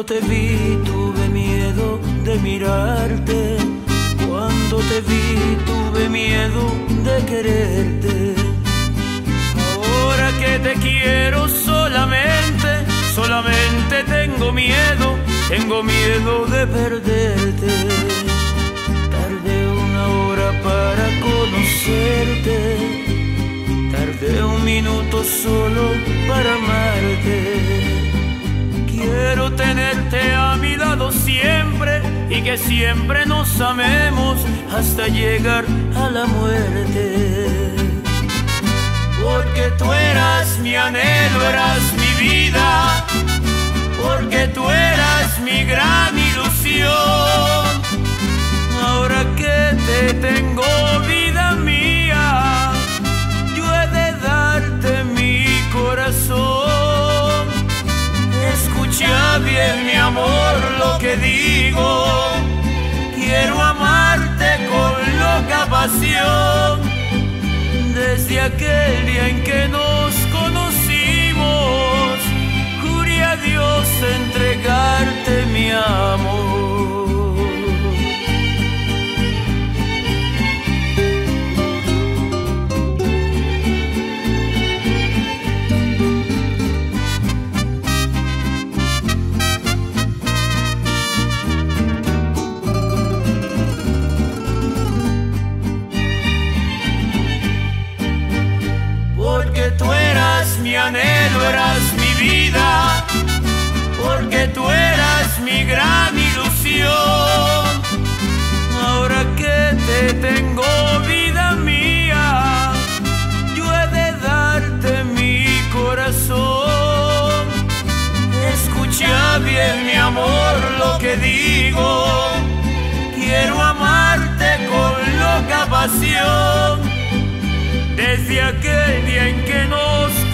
te vi tuve miedo de mirarte, cuando te vi tuve miedo de quererte. Ahora que te quiero solamente tengo miedo de perderte. Tardé una hora para conocerte, tardé un minuto solo para amarte. Quiero tenerte a mi lado siempre y que siempre nos amemos hasta llegar a la muerte. Porque tú eras mi anhelo, eras mi vida, porque tú eras mi gran ilusión. Ahora que te tengo, vida mía, yo he de darte mi corazón. Escucha bien, mi amor, lo que digo. Quiero amarte con loca pasión. Desde aquel día en que nos conocimos, juré a Dios entregarte mi amor. Porque tú eras mi anhelo, eras mi vida, porque tú eras mi gran ilusión. Ahora que te tengo, vida mía, yo he de darte mi corazón. Escucha bien, mi amor, lo que digo. Quiero amarte con loca pasión. Desde aquel día en que nos